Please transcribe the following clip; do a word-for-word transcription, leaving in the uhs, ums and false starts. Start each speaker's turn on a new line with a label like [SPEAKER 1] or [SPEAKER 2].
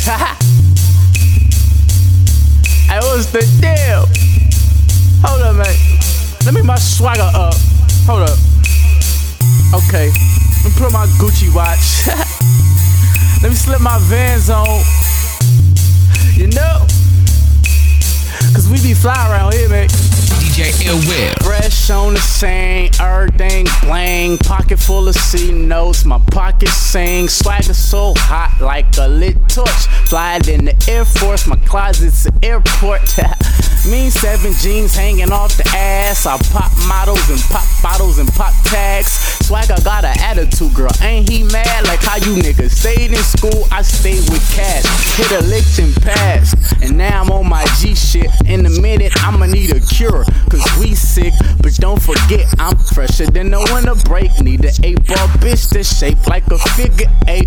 [SPEAKER 1] Hey, what's the deal? Hold up, man. Let me my swagger up. Hold up. Okay. Let me put my Gucci watch. Let me slip my Vans on. You know? Cause we be fly around here, man.
[SPEAKER 2] D J Ill Will.
[SPEAKER 1] Fresh on the scene, everything bling. Pocket full of C notes, my pocket sing. Swagger so hot like a lit torch. Fly in the Air Force, my closet's an airport. Mean seven jeans hanging off the ass. I pop models and pop bottles and pop tags. Swagger got an attitude, girl. Ain't he mad? Like how you niggas stayed in school, I stayed with cash. Hit a lick and pass, and now I'm on my G shit. In a minute, I'ma need a cure, cause we sick. But don't forget, I'm fresher than the winter break. Need an eight ball bitch that's shaped like a figure eight.